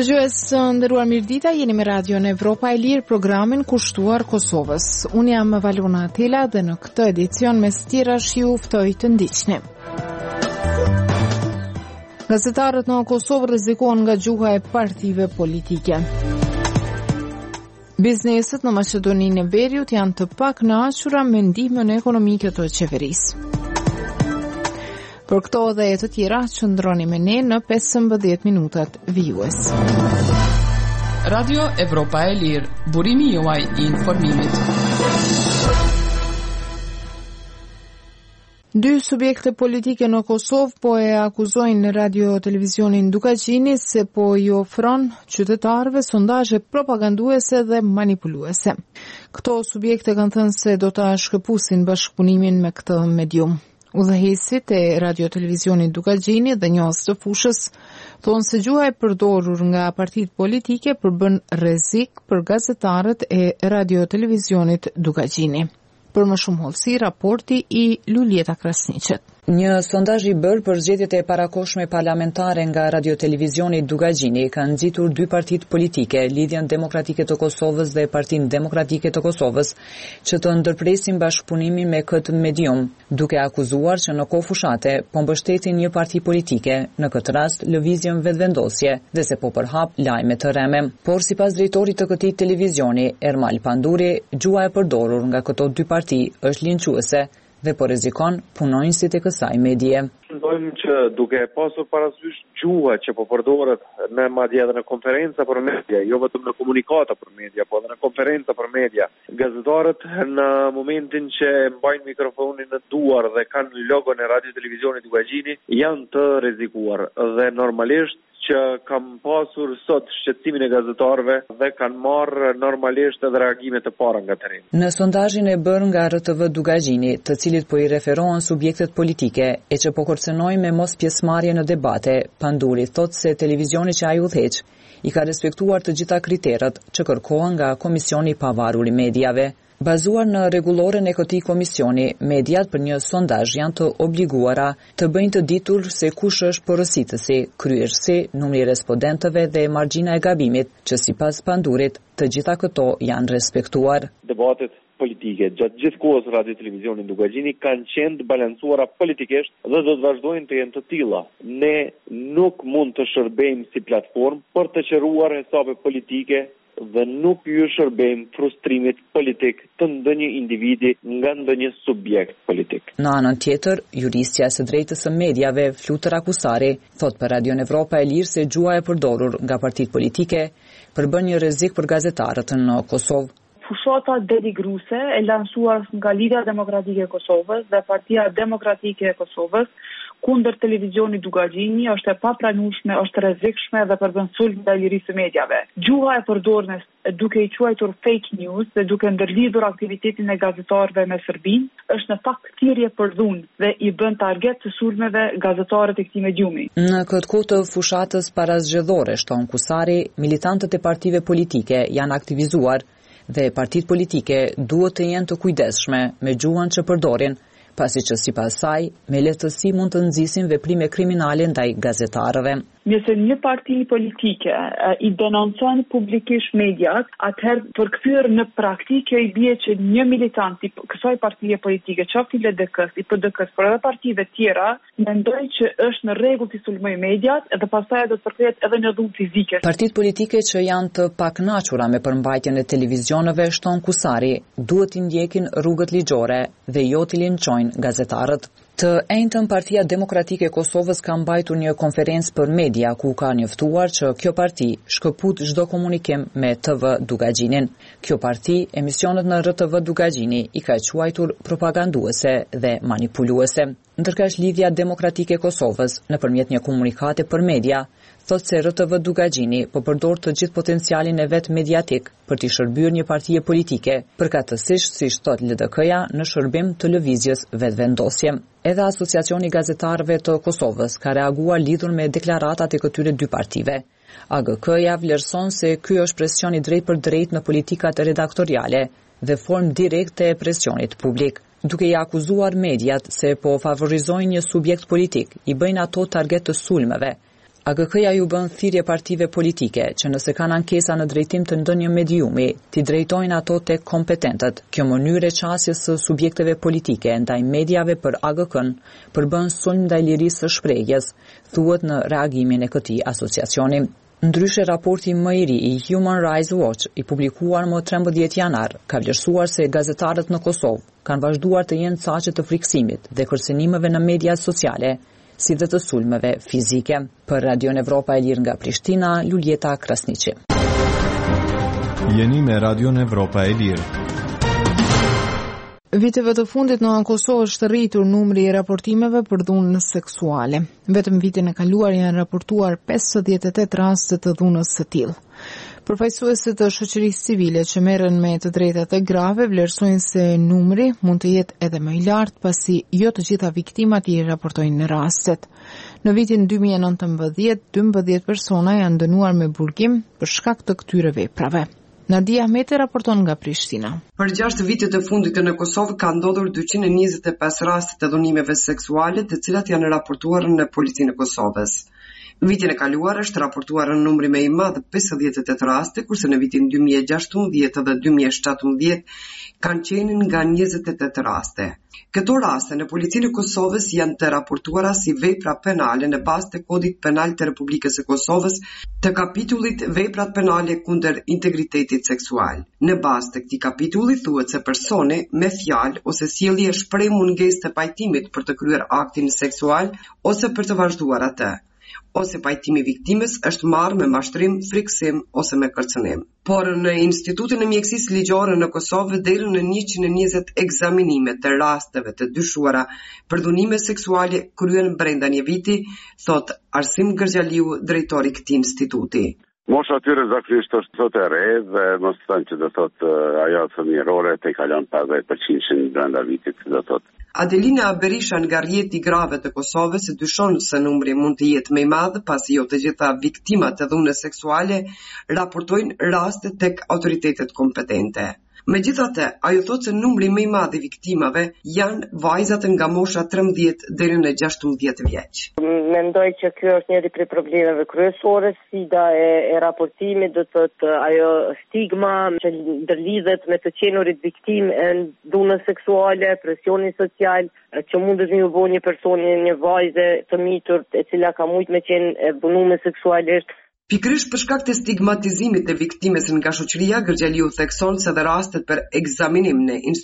Dëgjues nderuar mirëdita, jeni me Radion Evropa e Lirë, programin kushtuar Kosovës. Unë jam Valona Atela dhe në këtë edicion me stira shiu ftoj të ndiqni. Gazetarët në Kosovë rrezikohen nga gjuha e partive politike. Bizneset në Maqedoninë e Veriut janë të pakënaqura me ndihmën ekonomike të qeverisë. Për këto dhe të tjera, qëndroni me ne në 15 minutat vijues. Radio Evropa e Lirë, burimi juaj I informimit. Dy subjekte politike në Kosovë po e akuzojnë radio televizionin Dukaqini se po I ofron qytetarëve sondazhe propaganduese dhe manipuluese. Këto subjekte kanë thënë se do ta shkëpusin bashkëpunimin me këtë medium. Udhëheqësit e radio televizionit Dukaqini dhe njohës të fushës thonë se gjuha e përdorur nga partitë politike përbën rrezik për gazetarët e radio televizionit Dukaqini. Për më shumë hollësi, raporti I Lulieta Krasniqet. Një sondazh I bërë për zgjedhjet e parakohshme parlamentare nga radio-televizioni Dukaqini ka nxitur dy partitë politike, Lidhjen Demokratike të Kosovës dhe Partinë Demokratike të Kosovës, që të ndërpresin bashkëpunimin me këtë medium, duke akuzuar që në kohë fushate po mbështetin një parti politike, në këtë rast lëvizjen vetëvendosje, dhe se po përhap lajme të rreme. Por sipas drejtorit të këtij televizioni, Ermal Panduri, gjuha e përdorur nga këto dy parti është linçuese dhe po rrezikon punonjësit e kësaj medie. Mendojmë që duke pasur parasysh gjuha që po përdoret në madje edhe në konferenca për media, jo vetëm në komunikata për media, po edhe në konferenca për media, gazetarët në momentin që mbajnë mikrofonin në duar dhe kanë logon e radio televizionit Dukaqini janë të rrezikuar dhe normalisht që kam pasur sot shqetësimin e gazetarëve dhe kanë marrë normalisht edhe reagime të para nga terreni. Në sondazhin e bërë nga RTV Dukaqini, të cilit po I referohen subjektet politike e që po kërcënojnë me mos pjesëmarrje në debate, Panduri thotë se televizioni që ai udhëheq I ka respektuar të gjitha kriteret që kërkohen nga Komisioni I Pavarur I Mediave. Bazuar në rregulloren e këtij komisioni, mediat për një sondazh janë të obliguara të bëjnë të ditur se kush është porositësi, kryerësi, numri I respondentëve dhe margjina e gabimit, që sipas Pandurit, të gjitha këto janë respektuar. Debatet politike gjatë gjithë kohës radio televizionit Dukaqini kanë qenë të balancuara politikisht dhe do të vazhdojnë të jenë të tilla. Ne nuk mund të shërbejmë si platformë për të qëruar hesabe politike dhe nuk ju shërbejmë frustrimit politik të ndonjë individi nga ndonjë subjekt politik. Në anën tjetër, juristja së drejtës së mediave, Flutër Akusari, thot për Radion Evropa e Lirë se gjuha e përdorur nga partitë politike përbën një rrezik për gazetarët në Kosovë. Fushata denigruese e lansuar nga Lidhja Demokratike e Kosovës dhe Partia Demokratike e Kosovës kundër televizionit Dukaqini është e papranueshme, është rrezikshme dhe përbën sulm ndaj lirisë së mediave. Gjuha e përdorur duke I quajtur fake news dhe duke ndërlidhur aktivitetin e gazetarëve me Serbinë, është në fakt thirrje për dhunë dhe I bën target të sulmeve gazetarët e këtij mediumi. Në këtë kohë të fushatës parazgjedhore, shton Kusari, militantët e partive politike janë aktivizuar dhe partitë politike duhet të jenë të kujdesshme me gjuhën që përdorin, pasi që sipas saj, me lehtësi mund të nxisin veprime kriminale ndaj gazetarëve. Nëse një parti politike I denoncon publikisht mediat, atëherë përkthyer në praktikë I bie që një militant I kësaj partie politike, qoftë I LDK-s, I PDK-s, por edhe partive tjera, mendoj që është në rregull të sulmoj mediat dhe pastaj do të përkthehet edhe në dhunë fizike. Partitë politike që janë të pakënaqura me përmbajtjen e televizioneve, shton Kusari, duhet të ndjekin rrugët ligjore dhe jo të linçojnë gazetarët. Të njëjtën Partia Demokratike e Kosovës ka mbajtur një konferencë për media ku ka njoftuar që kjo parti shkëput çdo komunikim me TV Dukaqinin. Kjo parti, emisionet në RTV Dukaqini I ka quajtur propaganduese dhe manipuluese. Ndërkësh Lidhja Demokratike e Kosovës, nëpërmjet një komunikate për media, thotë se RTV Dukaqini po përdor të gjithë potencialin e vet mediatik për të shërbyer një partie politike, përkatësisht siç thot LDK-ja në shërbim të lëvizjes vetvendosje. Edhe Asociacioni I Gazetarëve të Kosovës ka reaguar lidhur me deklaratat e këtyre dy partive. AGK-ja vlerëson se ky është presion I drejt për drejt në politikat redaktoriale dhe formë direkte e presionit publik. Duke I akuzuar mediat se po favorizojnë një subjekt politik, I bëjnë ato target të sulmeve. AGK-ja ju bën thirrje partive politike që nëse kanë ankesa në drejtim të ndonjë mediumi, t'i drejtojnë ato tek kompetentët. Kjo mënyrë e qasjes së subjekteve politike ndaj mediave për AGK-n përbën sulm ndaj lirisë së shprehjes, thuhet në reagimin e këtij asociacioni. Ndryshe, raporti më i ri i Human Rights Watch, i publikuar më 13 janar, ka vlerësuar se gazetarët në Kosovë kanë vazhduar të jenë saqe të friksimit dhe kërcënimeve në media sociale, si dhe të sulmeve fizike. Për Radio Evropa e Lirë nga Prishtina, Luljeta Krasniqi. Jeni me Radio Evropa e Lirë. Viteve të fundit në Kosovë është rritur numri i raportimeve për dhunën seksuale. Vetëm vitin e kaluar janë raportuar 58 raste të dhunës së tillë. Përfaqësuesit të shoqërisë civile që merren me të drejtat e grave vlerësojnë se numri mund të jetë edhe më i lartë pasi jo të gjitha viktimat i raportojnë në rastet. Në vitin 2019, 12 persona janë dënuar me burgim për shkak të këtyre veprave. Nadia Ahmeti raporton nga Prishtina. Për 6 vitet e fundit në Kosovë ka ndodhur 225 raste të dhunimeve seksuale, të cilat janë raportuar në policinë e Kosovës. Vitin e kaluar është raportuar në numri më i madh 58 raste, kurse në vitin 2016 dhe 2017 kanë qenë nga 28 raste. Këto raste në policinë e Kosovës janë të raportuara si vepra penale në bazë të Kodit Penal të Republikës së Kosovës, të kapitullit Veprat penale kundër integritetit seksual. Në bazë të këtij kapitulli thuhet se personi me fjalë ose sjellje shpreh mungesë të pajtimit për të kryer aktin seksual ose për të vazhduar atë, ose pajtimi viktimës është marrë me mashtrim, friksim ose me kërcënim. Por në Institutin e Mjekësisë Ligjore në Kosovë deri në 120 ekzaminime të rasteve të dyshuara për dhunime seksuale kryen brenda një viti, thot Arsim Gërgjaliu, drejtori i këtij instituti. Mosha atyre zakonisht është sot e re dhe mos thënë që do thot ajo fëmijërore te kalon 50% brenda vitit, do thot. Adelina Berisha nga rrjeti i grave të Kosovës dyshon se numri mund të jetë më i madh pasi jo të gjitha viktimat të dhunës seksuale raportojnë raste tek autoritetet kompetente. Megjithatë, ajo thotë se numri më i madh i viktimave janë vajzat nga mosha 13 deri në 16 vjeç. Mendoj që ky është njëri prej problemeve kryesore, sfida e raportimit, do thotë ajo stigma që ndërlidhet me të qenurit viktimë e dhunës seksuale, presioni social që mundet me u bë një personi, një vajze të mitur e cila ka mujt me qenë e dhunuar seksualisht. Pikërisht për shkak të stigmatizimit të viktimës nga shoqëria, Gërgjaliu thekson se dhe rastet për ekzaminim në